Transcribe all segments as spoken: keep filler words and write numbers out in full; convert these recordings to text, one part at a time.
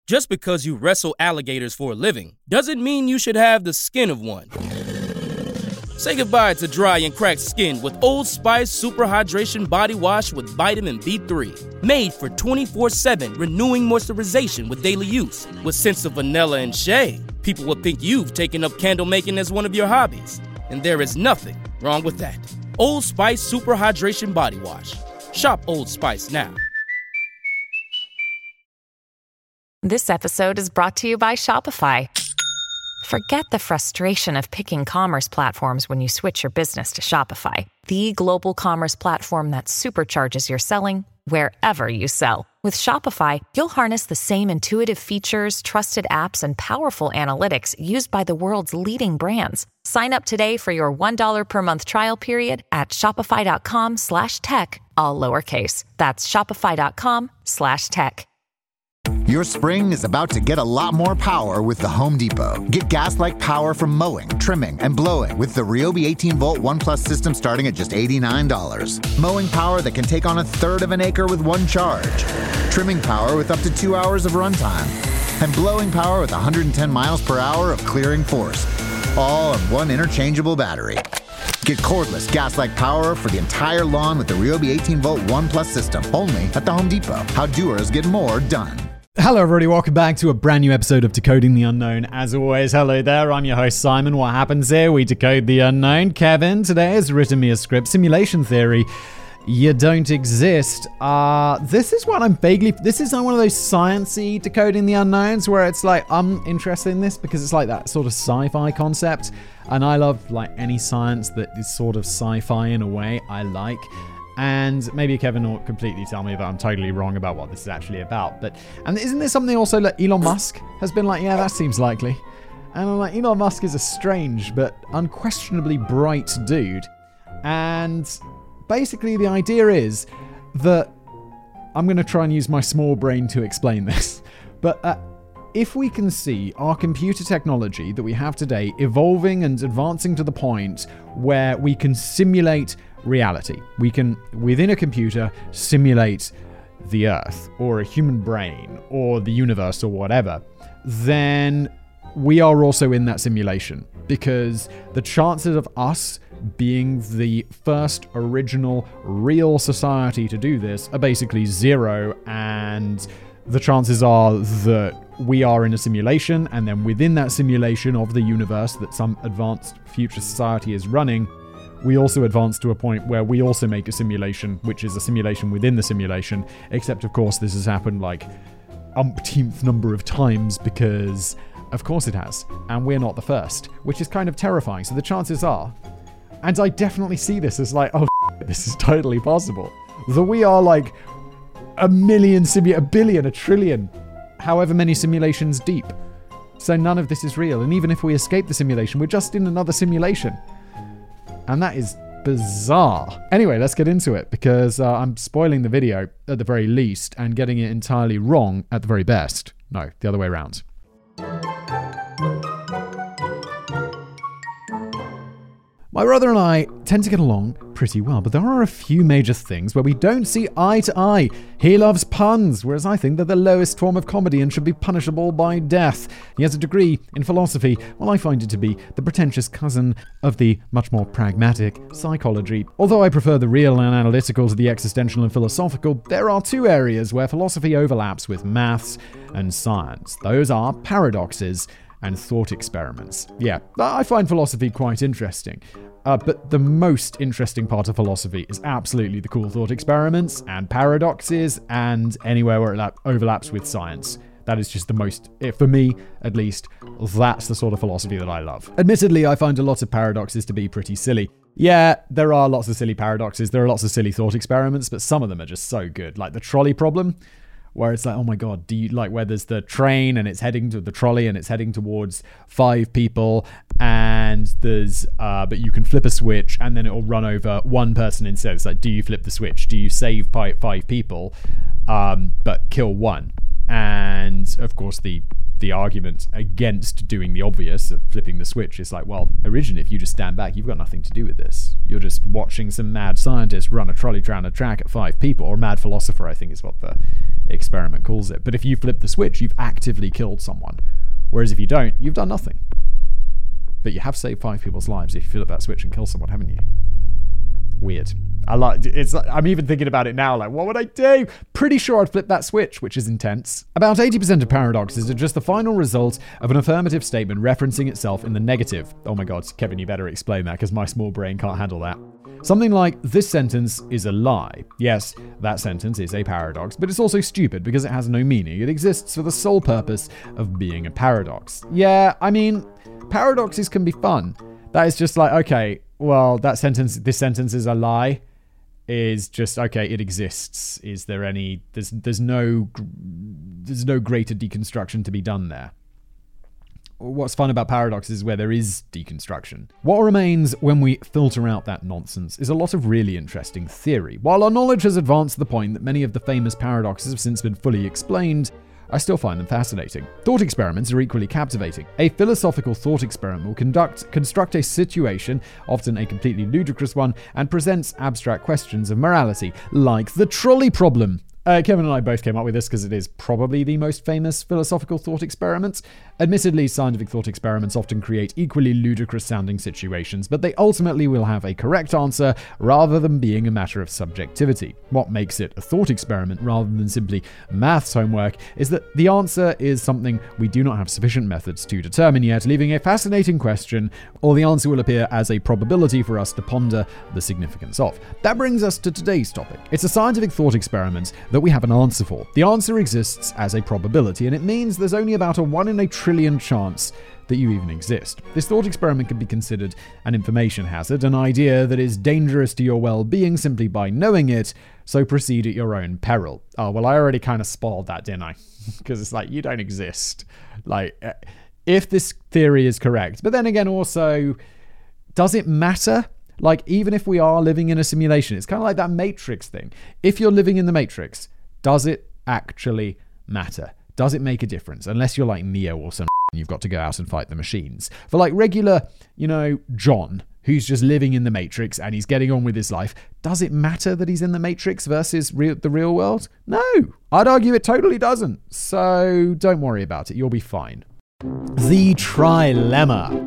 Just because you wrestle alligators for a living doesn't mean you should have the skin of one. Say goodbye to dry and cracked skin with Old Spice Super Hydration Body Wash with Vitamin B three. Made for twenty-four seven renewing moisturization with daily use. With scents of vanilla and shea, people will think you've taken up candle making as one of your hobbies. And there is nothing wrong with that. Old Spice Super Hydration Body Wash. Shop Old Spice now. This episode is brought to you by Shopify. Forget the frustration of picking commerce platforms when you switch your business to Shopify, the global commerce platform that supercharges your selling wherever you sell. With Shopify, you'll harness the same intuitive features, trusted apps, and powerful analytics used by the world's leading brands. Sign up today for your one dollar per month trial period at shopify.com slash tech, all lowercase. That's shopify.com slash tech. Your spring is about to get a lot more power with the Home Depot. Get gas-like power from mowing, trimming, and blowing with the Ryobi eighteen volt One Plus system starting at just eighty-nine dollars. Mowing power that can take on a third of an acre with one charge. Trimming power with up to two hours of runtime. And blowing power with one hundred ten miles per hour of clearing force. All on one interchangeable battery. Get cordless gas-like power for the entire lawn with the Ryobi eighteen volt One Plus system. Only at the Home Depot. How doers get more done. Hello everybody, welcome back to a brand new episode of Decoding the Unknown. As always, hello there, I'm your host Simon. What happens here? We decode the unknown. Kevin today has written me a script, Simulation Theory. You don't exist. Uh, this is what I'm vaguely... This is one of those science-y Decoding the Unknowns where it's like, I'm interested in this because it's like that sort of sci-fi concept. And I love like any science that is sort of sci-fi in a way I like. And maybe Kevin will completely tell me that I'm totally wrong about what this is actually about. But and isn't this something also that Elon Musk has been like, yeah, that seems likely. And I'm like, Elon Musk is a strange but unquestionably bright dude. And basically the idea is that I'm going to try and use my small brain to explain this. But uh, if we can see our computer technology that we have today evolving and advancing to the point where we can simulate reality. We can, within a computer, simulate the Earth or a human brain or the universe or whatever, then we are also in that simulation because the chances of us being the first original real society to do this are basically zero, and the chances are that we are in a simulation, and then within that simulation of the universe that some advanced future society is running, we also advance to a point where we also make a simulation, which is a simulation within the simulation, except of course this has happened like umpteenth number of times because of course it has, and we're not the first, which is kind of terrifying. So the chances are, and I definitely see this as like, oh, this is totally possible, that we are like a million, simu- a billion, a trillion, however many simulations deep. So none of this is real, and even if we escape the simulation, we're just in another simulation. And that is bizarre. Anyway, let's get into it because uh, I'm spoiling the video at the very least and getting it entirely wrong at the very best. No, the other way around. My brother and I tend to get along pretty well, but there are a few major things where we don't see eye to eye. He loves puns, whereas I think they're the lowest form of comedy and should be punishable by death. He has a degree in philosophy, while I find it to be the pretentious cousin of the much more pragmatic psychology. Although I prefer the real and analytical to the existential and philosophical, there are two areas where philosophy overlaps with maths and science. Those are paradoxes and thought experiments. Yeah, I find philosophy quite interesting. Uh, but the most interesting part of philosophy is absolutely the cool thought experiments and paradoxes and anywhere where it overlaps with science. That is just the most, for me at least, that's the sort of philosophy that I love. Admittedly, I find a lot of paradoxes to be pretty silly. Yeah, there are lots of silly paradoxes, there are lots of silly thought experiments, but some of them are just so good. Like the trolley problem, where it's like, oh my god, do you like where there's the train and it's heading to the trolley and it's heading towards five people and there's uh but you can flip a switch and then it'll run over one person instead. It's like, do you flip the switch? Do you save five people um but kill one? And of course the the argument against doing the obvious of flipping the switch is like, well, originally if you just stand back, you've got nothing to do with this. You're just watching some mad scientist run a trolley down a track at five people, or mad philosopher, I think is what the experiment calls it. But if you flip the switch, you've actively killed someone. Whereas if you don't, you've done nothing. But you have saved five people's lives if you flip that switch and kill someone, haven't you? Weird. I like it's. I'm even thinking about it now. Like, what would I do? Pretty sure I'd flip that switch, which is intense. About eighty percent of paradoxes are just the final result of an affirmative statement referencing itself in the negative. Oh my God, Kevin, you better explain that because my small brain can't handle that. Something like, this sentence is a lie. Yes, that sentence is a paradox, but it's also stupid because it has no meaning. It exists for the sole purpose of being a paradox. Yeah, I mean, paradoxes can be fun. That is just like, okay, well, that sentence, this sentence is a lie, is just, okay, it exists. Is there any, there's there's no, there's no greater deconstruction to be done there. What's fun about paradoxes is where there is deconstruction. What remains when we filter out that nonsense is a lot of really interesting theory. While our knowledge has advanced to the point that many of the famous paradoxes have since been fully explained, I still find them fascinating. Thought experiments are equally captivating. A philosophical thought experiment will conduct, construct a situation, often a completely ludicrous one, and presents abstract questions of morality, like the trolley problem. Uh, Kevin and I both came up with this because it is probably the most famous philosophical thought experiment. Admittedly, scientific thought experiments often create equally ludicrous-sounding situations, but they ultimately will have a correct answer rather than being a matter of subjectivity. What makes it a thought experiment rather than simply maths homework is that the answer is something we do not have sufficient methods to determine yet, leaving a fascinating question, or the answer will appear as a probability for us to ponder the significance of. That brings us to today's topic. It's a scientific thought experiment that we have an answer for. The answer exists as a probability, and it means there's only about a one in a trillion chance that you even exist. This thought experiment can be considered an information hazard, an idea that is dangerous to your well-being simply by knowing it, so proceed at your own peril. Oh, well, I already kind of spoiled that, didn't I? Because it's like, you don't exist. Like, if this theory is correct, but then again, also, does it matter? Like, even if we are living in a simulation, it's kind of like that Matrix thing. If you're living in the Matrix, does it actually matter? Does it make a difference? Unless you're like Neo or something, you've got to go out and fight the machines. For like regular, you know, John, who's just living in the Matrix and he's getting on with his life, does it matter that he's in the Matrix versus real, the real world? No, I'd argue it totally doesn't. So don't worry about it. You'll be fine. The trilemma.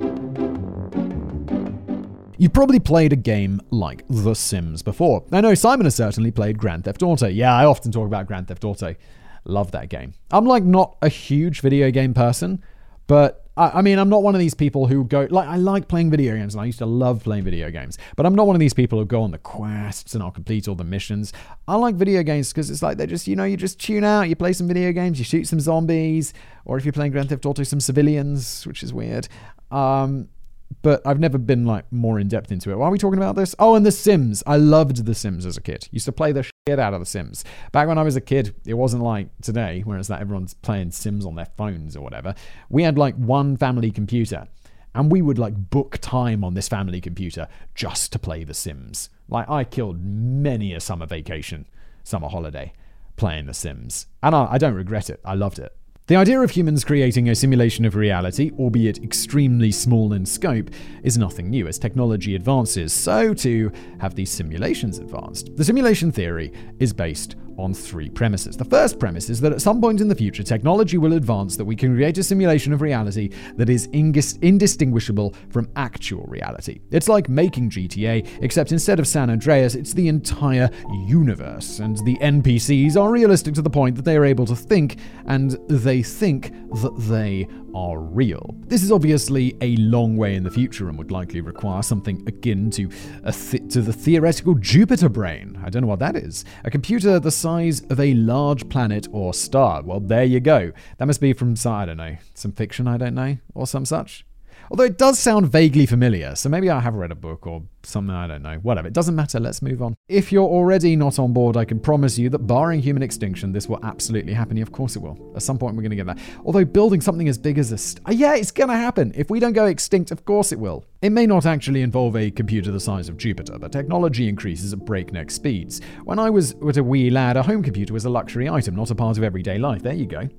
You've probably played a game like The Sims before. I know Simon has certainly played Grand Theft Auto. Yeah, I often talk about Grand Theft Auto. Love that game. I'm like not a huge video game person, but I, I mean, I'm not one of these people who go, like, I like playing video games and I used to love playing video games, but I'm not one of these people who go on the quests and I'll complete all the missions. I like video games because it's like, they're just, you know, you just tune out, you play some video games, you shoot some zombies, or if you're playing Grand Theft Auto, some civilians, which is weird. Um, But I've never been like more in depth into it. Why are we talking about this? Oh, and The Sims. I loved The Sims as a kid. Used to play the shit out of The Sims. Back when I was a kid, it wasn't like today, whereas that everyone's playing Sims on their phones or whatever. We had like one family computer, and we would like book time on this family computer just to play The Sims. Like, I killed many a summer vacation, summer holiday, playing The Sims. And I, I don't regret it. I loved it. The idea of humans creating a simulation of reality, albeit extremely small in scope, is nothing new. As technology advances, so too have these simulations advanced. The simulation theory is based on three premises. The first premise is that at some point in the future, technology will advance that we can create a simulation of reality that is indis- indistinguishable from actual reality. It's like making G T A, except instead of San Andreas, it's the entire universe, and the N P Cs are realistic to the point that they are able to think, and they think that they are real. This is obviously a long way in the future and would likely require something akin to a th- to the theoretical Jupiter brain. I don't know what that is. A computer the size of a large planet or star. Well, there you go. That must be from, I don't know, some fiction I don't know, or some such. Although it does sound vaguely familiar, so maybe I have read a book or something, I don't know. Whatever, it doesn't matter, let's move on. If you're already not on board, I can promise you that barring human extinction, this will absolutely happen. Of course it will. At some point we're going to get that. Although building something as big as a... St- yeah, it's going to happen. If we don't go extinct, of course it will. It may not actually involve a computer the size of Jupiter, but technology increases at breakneck speeds. When I was a wee lad, a home computer was a luxury item, not a part of everyday life. There you go.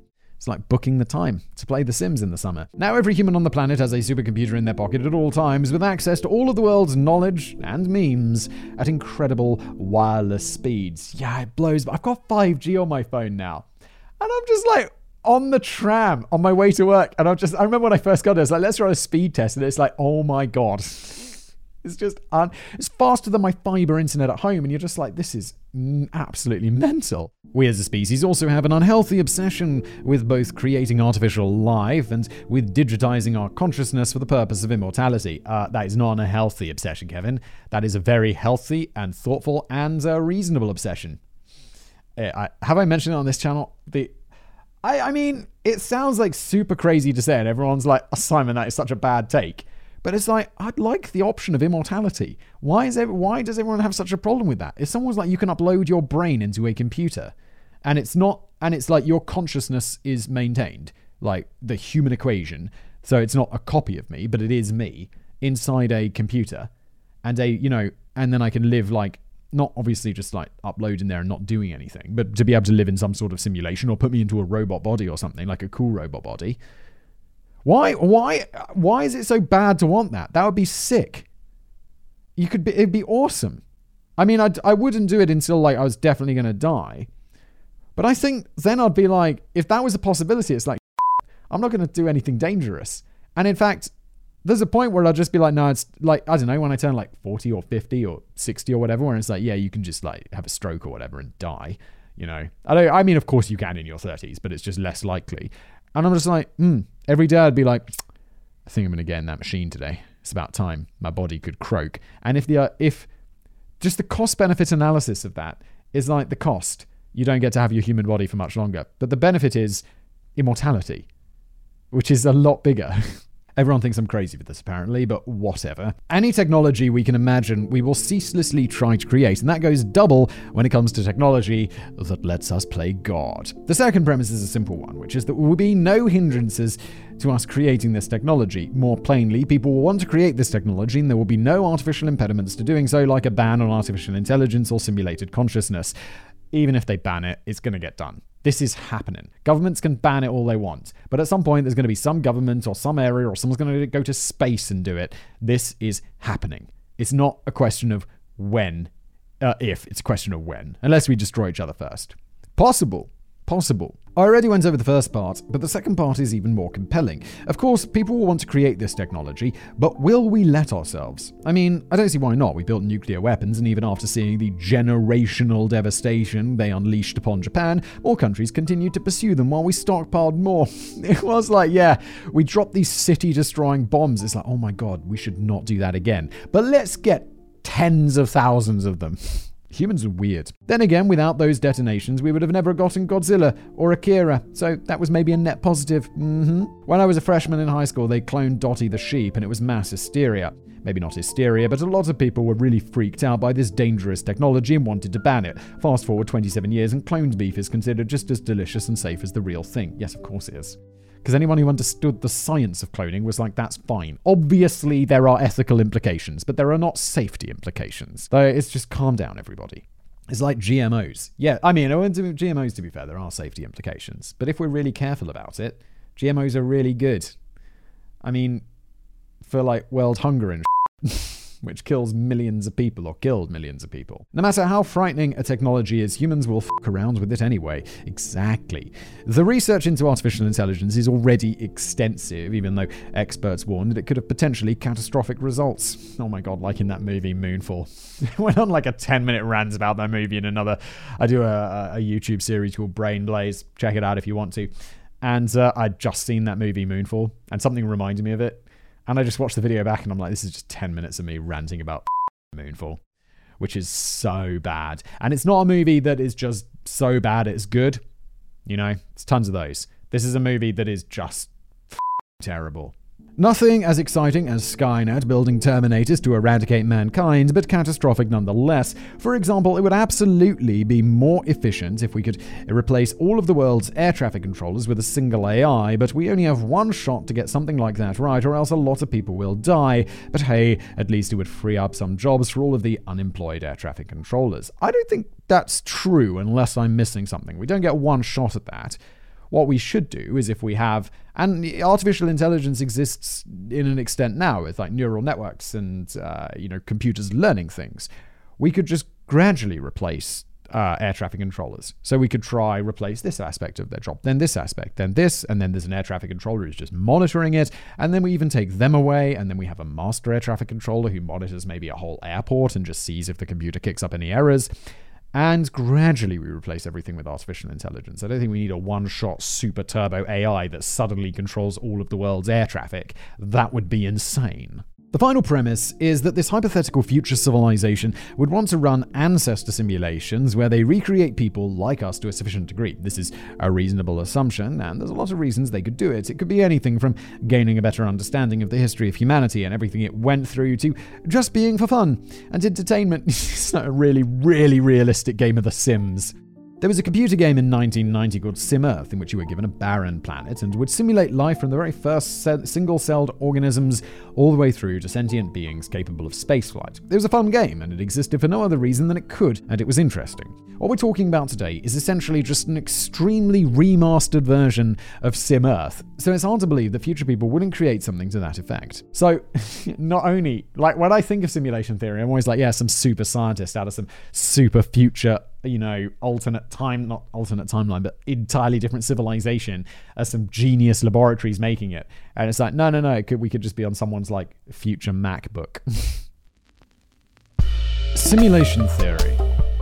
It's like booking the time to play The Sims in the summer. Now every human on the planet has a supercomputer in their pocket at all times with access to all of the world's knowledge and memes at incredible wireless speeds. Yeah, it blows. I've got five G on my phone now. And I'm just like on the tram on my way to work. And I'm just, I remember when I first got it, I was like, let's run a speed test. And it's like, oh my God. It's just, un- it's faster than my fiber internet at home. And you're just like, this is absolutely mental. We as a species also have an unhealthy obsession with both creating artificial life and with digitizing our consciousness for the purpose of immortality. Uh, that is not a healthy obsession, Kevin. That is a very healthy and thoughtful and uh, reasonable obsession. Uh, I, have I mentioned it on this channel? The I, I mean, it sounds like super crazy to say, and everyone's like, oh, Simon, that is such a bad take. But it's like, I'd like the option of immortality. Why is every, why does everyone have such a problem with that? If someone's like, you can upload your brain into a computer, and it's not, and it's like your consciousness is maintained, like the human equation. So it's not a copy of me, but it is me inside a computer, and a, you know, and then I can live like, not obviously just like uploading there and not doing anything, but to be able to live in some sort of simulation or put me into a robot body or something, like a cool robot body. Why, why, why is it so bad to want that? That would be sick. You could be, it'd be awesome. I mean, I'd, I wouldn't do it until like I was definitely going to die. But I think then I'd be like, if that was a possibility, it's like, I'm not going to do anything dangerous. And in fact, there's a point where I'll just be like, no, it's like, I don't know, when I turn like forty or fifty or sixty or whatever, where it's like, yeah, you can just like have a stroke or whatever and die, you know. I don't, I mean, of course you can in your thirties, but it's just less likely. And I'm just like, hmm, every day I'd be like, I think I'm going to get in that machine today. It's about time. My body could croak. And if the, uh, if just the cost benefit analysis of that is like the cost, you don't get to have your human body for much longer. But the benefit is immortality, which is a lot bigger. Everyone thinks I'm crazy for this, apparently, but whatever. Any technology we can imagine, we will ceaselessly try to create, and that goes double when it comes to technology that lets us play God. The second premise is a simple one, which is that there will be no hindrances to us creating this technology. More plainly, people will want to create this technology, and there will be no artificial impediments to doing so, like a ban on artificial intelligence or simulated consciousness. Even if they ban it, it's going to get done. This is happening. Governments can ban it all they want, but at some point there's going to be some government or some area or someone's going to go to space and do it. This is happening. It's not a question of when, uh, if. It's a question of when, unless we destroy each other first. Possible. Possible. I already went over the first part, but the second part is even more compelling. Of course, people will want to create this technology, but will we let ourselves? I mean, I don't see why not. We built nuclear weapons, and even after seeing the generational devastation they unleashed upon Japan, more countries continued to pursue them while we stockpiled more. It was like, yeah, we dropped these city-destroying bombs. It's like, oh my God, we should not do that again. But let's get tens of thousands of them. Humans are weird. Then again, without those detonations, we would have never gotten Godzilla or Akira, so that was maybe a net positive. Mm-hmm. When I was a freshman in high school, they cloned Dottie the sheep, and it was mass hysteria. Maybe not hysteria, but a lot of people were really freaked out by this dangerous technology and wanted to ban it. Fast forward twenty-seven years, and cloned beef is considered just as delicious and safe as the real thing. Yes, of course it is. Because anyone who understood the science of cloning was like, that's fine. Obviously, there are ethical implications, but there are not safety implications. So it's just calm down, everybody. It's like G M Os. Yeah, I mean, G M Os, to be fair, there are safety implications. But if we're really careful about it, G M Os are really good. I mean, for like world hunger and shit, which kills millions of people or killed millions of people. No matter how frightening a technology is, humans will fuck around with it anyway. Exactly. The research into artificial intelligence is already extensive, even though experts warned that it could have potentially catastrophic results. Oh my God, like in that movie Moonfall. I went on like a ten minute rant about that movie in another, I do a, a YouTube series called Brain Blaze. Check it out if you want to. And uh, I'd just seen that movie Moonfall, and something reminded me of it. And I just watched the video back and I'm like, this is just ten minutes of me ranting about Moonfall, which is so bad. And it's not a movie that is just so bad it's good. You know, it's tons of those. This is a movie that is just terrible. Nothing as exciting as Skynet building Terminators to eradicate mankind, but catastrophic nonetheless. For example, it would absolutely be more efficient if we could replace all of the world's air traffic controllers with a single A I, but we only have one shot to get something like that right, or else a lot of people will die. But hey, at least it would free up some jobs for all of the unemployed air traffic controllers. I don't think that's true unless I'm missing something. We don't get one shot at that. What we should do is, if we have, and artificial intelligence exists in an extent now with like neural networks and uh, you know computers learning things, we could just gradually replace Uh, air traffic controllers. So we could try replace this aspect of their job, then this aspect, then this, and then there's an air traffic controller who's just monitoring it, and then we even take them away, and then we have a master air traffic controller who monitors maybe a whole airport and just sees if the computer kicks up any errors. And gradually we replace everything with artificial intelligence. I don't think we need a one-shot super turbo A I that suddenly controls all of the world's air traffic. That would be insane. The final premise is that this hypothetical future civilization would want to run ancestor simulations where they recreate people like us to a sufficient degree. This is a reasonable assumption, and there's a lot of reasons they could do it. It could be anything from gaining a better understanding of the history of humanity and everything it went through to just being for fun and entertainment. It's not a really, really realistic game of The Sims. There was a computer game in nineteen ninety called SimEarth, in which you were given a barren planet and would simulate life from the very first se- single-celled organisms all the way through to sentient beings capable of spaceflight. It was a fun game, and it existed for no other reason than it could, and it was interesting. What we're talking about today is essentially just an extremely remastered version of SimEarth, so it's hard to believe that future people wouldn't create something to that effect. So, not only, like, when I think of simulation theory, I'm always like, yeah, some super scientist out of some super future, you know, alternate time, not alternate timeline, but entirely different civilization, as some genius laboratories making it. And it's like, no, no, no, it could, we could just be on someone's, like, future MacBook. Simulation theory.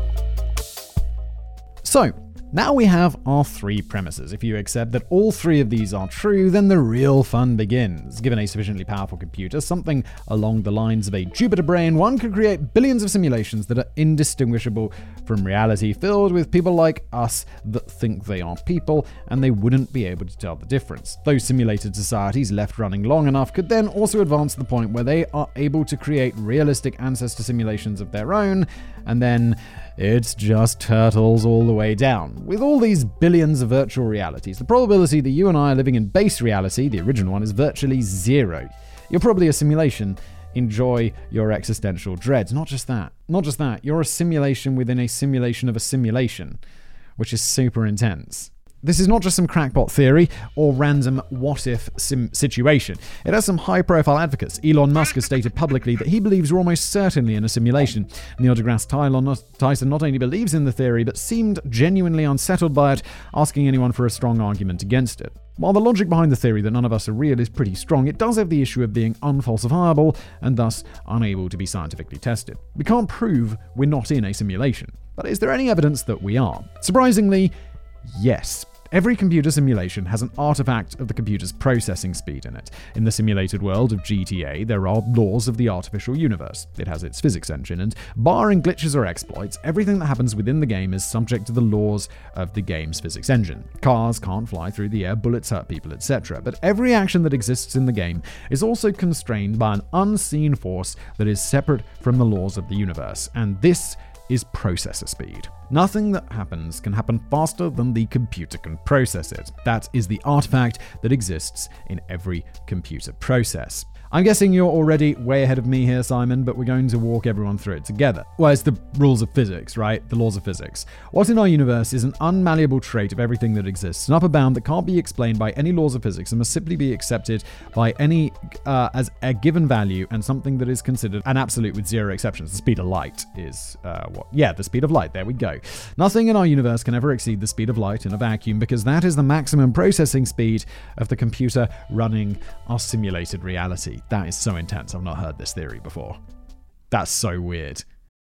So, now we have our three premises. If you accept that all three of these are true, then the real fun begins. Given a sufficiently powerful computer, something along the lines of a Jupiter brain, one could create billions of simulations that are indistinguishable from reality, filled with people like us that think they are people, and they wouldn't be able to tell the difference. Those simulated societies, left running long enough, could then also advance to the point where they are able to create realistic ancestor simulations of their own, and then it's just turtles all the way down. With all these billions of virtual realities, the probability that you and I are living in base reality, the original one, is virtually zero. You're probably a simulation. Enjoy your existential dreads. Not just that. Not just that. You're a simulation within a simulation of a simulation, which is super intense. This is not just some crackpot theory or random what-if sim- situation. It has some high-profile advocates. Elon Musk has stated publicly that he believes we're almost certainly in a simulation. Neil deGrasse Tyson not only believes in the theory, but seemed genuinely unsettled by it, asking anyone for a strong argument against it. While the logic behind the theory that none of us are real is pretty strong, it does have the issue of being unfalsifiable and thus unable to be scientifically tested. We can't prove we're not in a simulation. But is there any evidence that we are? Surprisingly, yes. Every computer simulation has an artifact of the computer's processing speed in it. In the simulated world of G T A, there are laws of the artificial universe. It has its physics engine, and barring glitches or exploits, everything that happens within the game is subject to the laws of the game's physics engine. Cars can't fly through the air, bullets hurt people, et cetera. But every action that exists in the game is also constrained by an unseen force that is separate from the laws of the universe, and this is processor speed. Nothing that happens can happen faster than the computer can process it. That is the artifact that exists in every computer process. I'm guessing you're already way ahead of me here, Simon, but we're going to walk everyone through it together. Well, it's the rules of physics, right? The laws of physics. What in our universe is an unmalleable trait of everything that exists, an upper bound that can't be explained by any laws of physics and must simply be accepted by any uh, as a given value, and something that is considered an absolute with zero exceptions. The speed of light is uh, what? Yeah, the speed of light. There we go. Nothing in our universe can ever exceed the speed of light in a vacuum, because that is the maximum processing speed of the computer running our simulated reality. That is so intense. I've not heard this theory before. That's so weird.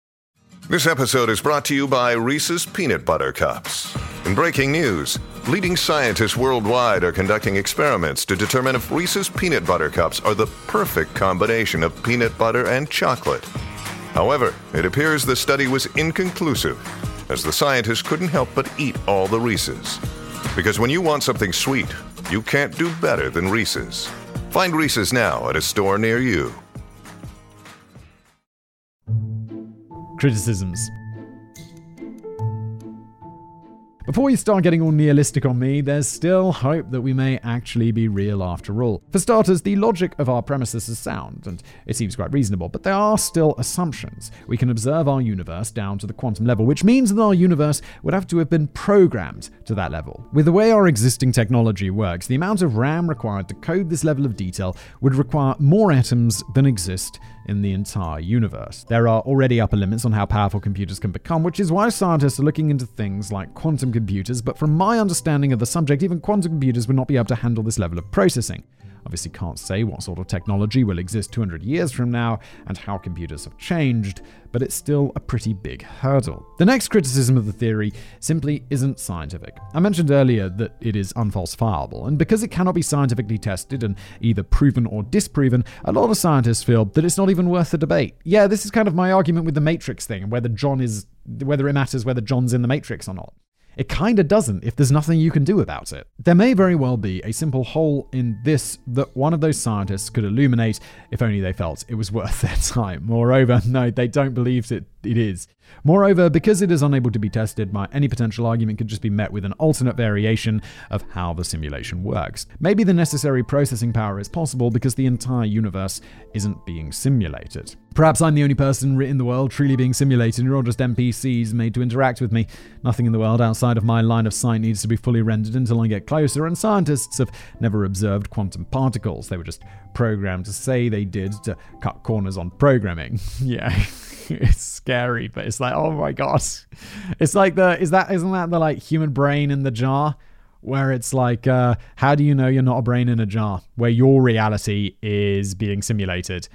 This episode is brought to you by Reese's Peanut Butter Cups. In breaking news, leading scientists worldwide are conducting experiments to determine if Reese's Peanut Butter Cups are the perfect combination of peanut butter and chocolate. However, it appears the study was inconclusive, as the scientists couldn't help but eat all the Reese's. Because when you want something sweet, you can't do better than Reese's. Find Reese's now at a store near you. Criticisms. Before you start getting all nihilistic on me, there's still hope that we may actually be real after all. For starters, the logic of our premises is sound, and it seems quite reasonable, but there are still assumptions. We can observe our universe down to the quantum level, which means that our universe would have to have been programmed to that level. With the way our existing technology works, the amount of RAM required to code this level of detail would require more atoms than exist in the entire universe. There are already upper limits on how powerful computers can become, which is why scientists are looking into things like quantum computers, but from my understanding of the subject, even quantum computers would not be able to handle this level of processing. Obviously can't say what sort of technology will exist two hundred years from now and how computers have changed, but it's still a pretty big hurdle. The next criticism of the theory simply isn't scientific. I mentioned earlier that it is unfalsifiable, and because it cannot be scientifically tested and either proven or disproven, a lot of scientists feel that it's not even worth the debate. Yeah, this is kind of my argument with the Matrix thing, and whether John is, whether it matters whether John's in the Matrix or not. It kinda doesn't if there's nothing you can do about it. There may very well be a simple hole in this that one of those scientists could illuminate if only they felt it was worth their time. Moreover, no, they don't believe it, it is. Moreover, because it is unable to be tested, my any potential argument could just be met with an alternate variation of how the simulation works. Maybe the necessary processing power is possible because the entire universe isn't being simulated. Perhaps I'm the only person in the world truly being simulated, and you're all just N P Cs made to interact with me. Nothing in the world outside of my line of sight needs to be fully rendered until I get closer, and scientists have never observed quantum particles. They were just programmed to say they did to cut corners on programming. Yeah. It's scary, but it's like, oh my god. It's like the, is that, isn't that the like human brain in the jar? Where it's like, uh, how do you know you're not a brain in a jar? Where your reality is being simulated.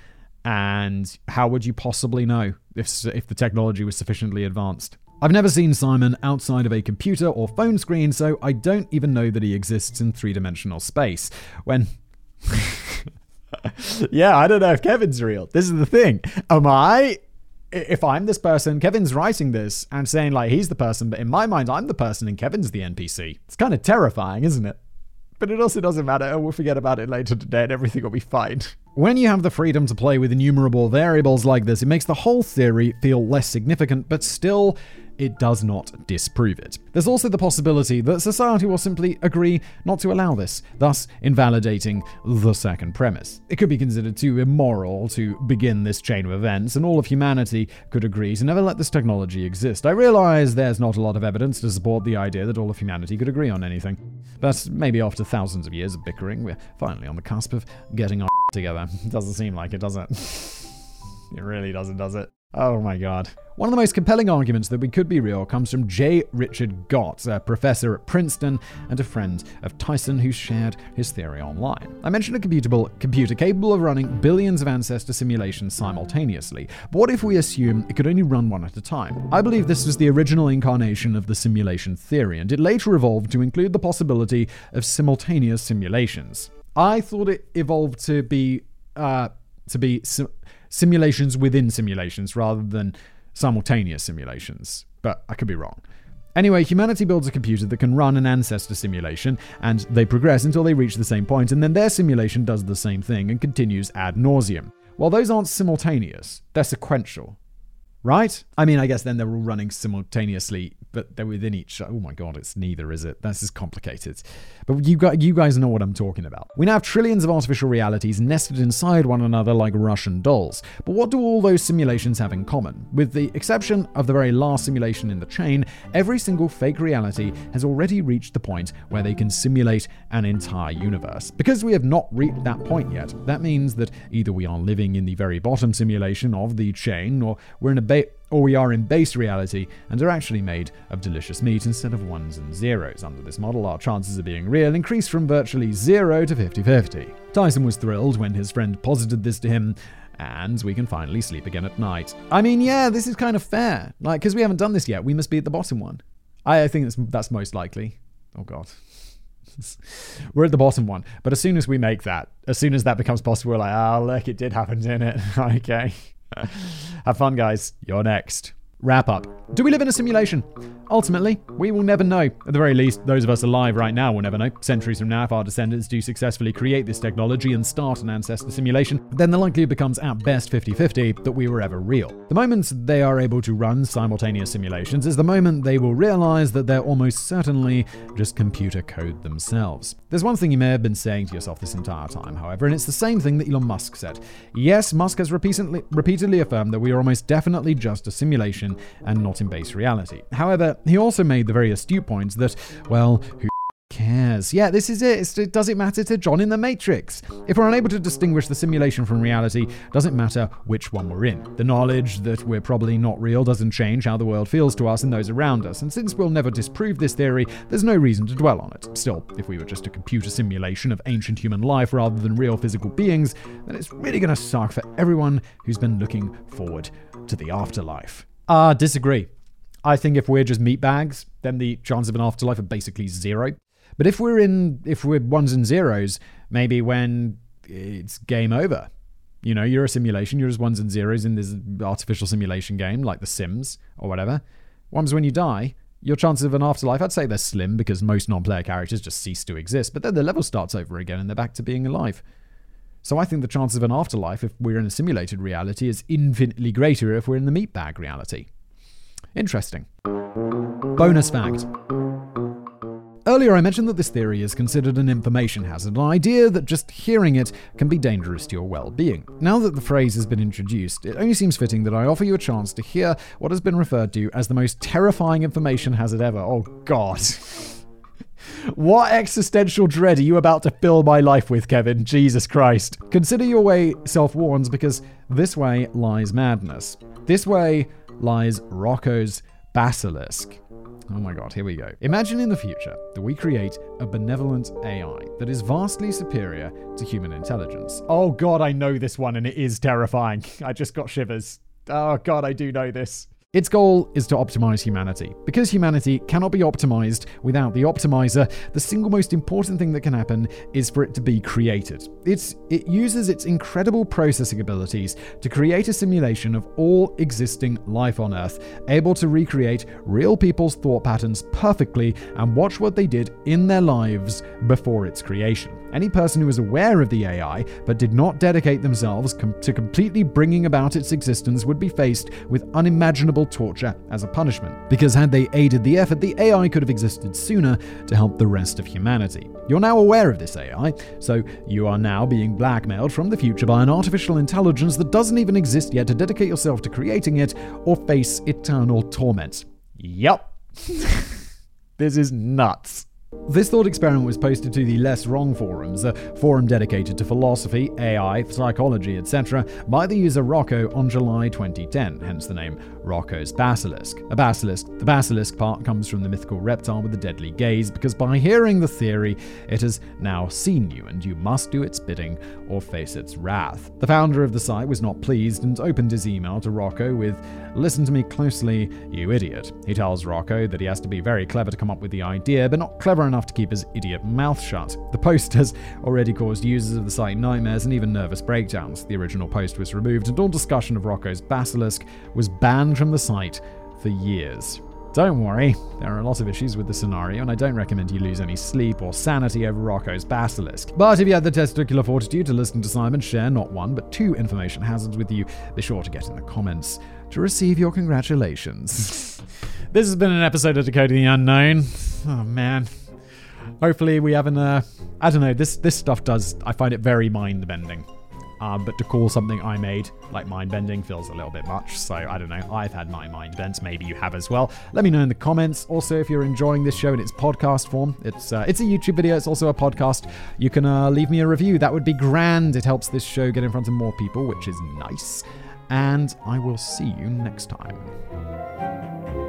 And how would you possibly know if, if the technology was sufficiently advanced? I've never seen Simon outside of a computer or phone screen, so I don't even know that he exists in three-dimensional space. When... yeah, I don't know if Kevin's real. This is the thing. Am I... If I'm this person, Kevin's writing this and saying like he's the person, but in my mind, I'm the person and Kevin's the N P C. It's kind of terrifying, isn't it? But it also doesn't matter. We'll forget about it later today and everything will be fine. When you have the freedom to play with innumerable variables like this, it makes the whole theory feel less significant, but still, it does not disprove it. There's also the possibility that society will simply agree not to allow this, thus invalidating the second premise. It could be considered too immoral to begin this chain of events, and all of humanity could agree to never let this technology exist. I realize there's not a lot of evidence to support the idea that all of humanity could agree on anything. But maybe after thousands of years of bickering, we're finally on the cusp of getting our together. Doesn't seem like it, does it? It really doesn't, does it? Oh my god. One of the most compelling arguments that we could be real comes from J. Richard Gott, a professor at Princeton and a friend of Tyson who shared his theory online. I mentioned a computable computer capable of running billions of ancestor simulations simultaneously, but what if we assume it could only run one at a time? I believe this was the original incarnation of the simulation theory, and it later evolved to include the possibility of simultaneous simulations. I thought it evolved to be uh, to be sim- simulations within simulations rather than simultaneous simulations, but I could be wrong. Anyway, humanity builds a computer that can run an ancestor simulation, and they progress until they reach the same point, and then their simulation does the same thing and continues ad nauseum. Well, those aren't simultaneous, they're sequential. Right? I mean, I guess then they're all running simultaneously, but they're within each... Oh my god, it's neither, is it? This is complicated. But you guys, you guys know what I'm talking about. We now have trillions of artificial realities nested inside one another like Russian dolls. But what do all those simulations have in common? With the exception of the very last simulation in the chain, every single fake reality has already reached the point where they can simulate an entire universe. Because we have not reached that point yet, that means that either we are living in the very bottom simulation of the chain, or we're in a ba- or we are in base reality and are actually made of delicious meat instead of ones and zeros. Under this model, our chances of being real increase from virtually zero to fifty-fifty. Tyson was thrilled when his friend posited this to him, and we can finally sleep again at night. I mean, yeah, this is kind of fair. Like, because we haven't done this yet, we must be at the bottom one. I, I think that's, that's most likely. Oh, God. We're at the bottom one. But as soon as we make that, as soon as that becomes possible, we're like, oh, look, it did happen, didn't it? Okay. Have fun, guys. You're next. Wrap up. Do we live in a simulation? Ultimately, we will never know. At the very least, those of us alive right now will never know. Centuries from now, if our descendants do successfully create this technology and start an ancestor simulation, then the likelihood becomes at best fifty-fifty that we were ever real. The moment they are able to run simultaneous simulations is the moment they will realize that they're almost certainly just computer code themselves. There's one thing you may have been saying to yourself this entire time, however, and it's the same thing that Elon Musk said. Yes, Musk has repeatedly, repeatedly affirmed that we are almost definitely just a simulation and not in base reality. However, he also made the very astute point that, well, who cares? Yeah, this is it. It's, it doesn't matter to John in the Matrix. If we're unable to distinguish the simulation from reality, doesn't matter which one we're in. The knowledge that we're probably not real doesn't change how the world feels to us and those around us, and since we'll never disprove this theory, there's no reason to dwell on it. Still, if we were just a computer simulation of ancient human life rather than real physical beings, then it's really gonna suck for everyone who's been looking forward to the afterlife. Ah, uh, disagree. I think if we're just meat bags, then the chances of an afterlife are basically zero. But if we're in, if we're ones and zeros, maybe when it's game over. You know, you're a simulation, you're just ones and zeros in this artificial simulation game, like The Sims or whatever. Once when you die, your chances of an afterlife, I'd say they're slim because most non-player characters just cease to exist, but then the level starts over again and they're back to being alive. So I think the chances of an afterlife, if we're in a simulated reality, is infinitely greater if we're in the meat bag reality. Interesting. Bonus fact. Earlier I mentioned that this theory is considered an information hazard, an idea that just hearing it can be dangerous to your well-being. Now that the phrase has been introduced, it only seems fitting that I offer you a chance to hear what has been referred to as the most terrifying information hazard ever. Oh God. What existential dread are you about to fill my life with, Kevin? Jesus Christ. Consider your way self-warned, because this way lies madness. This way lies Rocco's basilisk. Oh my God, here we go. Imagine in the future that we create a benevolent A I that is vastly superior to human intelligence. Oh God, I know this one and it is terrifying. I just got shivers. Oh God, I do know this. Its goal is to optimize humanity. Because humanity cannot be optimized without the optimizer, the single most important thing that can happen is for it to be created. It's, it uses its incredible processing abilities to create a simulation of all existing life on Earth, able to recreate real people's thought patterns perfectly and watch what they did in their lives before its creation. Any person who is aware of the A I but did not dedicate themselves com- to completely bringing about its existence would be faced with unimaginable torture as a punishment. Because had they aided the effort, the A I could have existed sooner to help the rest of humanity. You're now aware of this A I, so you are now being blackmailed from the future by an artificial intelligence that doesn't even exist yet to dedicate yourself to creating it or face eternal torment. Yup. This is nuts. This thought experiment was posted to the Less Wrong forums, a forum dedicated to philosophy, A I, psychology, et cetera, by the user Rocco on July twenty ten, hence the name Rocco's basilisk. A basilisk. The basilisk part comes from the mythical reptile with the deadly gaze, because by hearing the theory, it has now seen you, and you must do its bidding or face its wrath. The founder of the site was not pleased and opened his email to Rocco with, "Listen to me closely, you idiot." He tells Rocco that he has to be very clever to come up with the idea, but not clever enough to keep his idiot mouth shut. The post has already caused users of the site nightmares and even nervous breakdowns. The original post was removed, and all discussion of Rocco's basilisk was banned from the site for years. Don't worry, there are a lot of issues with the scenario, and I don't recommend you lose any sleep or sanity over Rocco's basilisk. But if you had the testicular fortitude to listen to Simon share not one, but two information hazards with you, be sure to get in the comments to receive your congratulations. This has been an episode of Decoding the Unknown. Oh man. Hopefully we haven't, uh, I don't know, this this stuff does, I find it very mind-bending. Um, but to call something I made, like mind-bending, feels a little bit much. So, I don't know, I've had my mind bent. Maybe you have as well. Let me know in the comments. Also, if you're enjoying this show in its podcast form, it's uh, it's a YouTube video, it's also a podcast. You can uh, leave me a review. That would be grand. It helps this show get in front of more people, which is nice. And I will see you next time.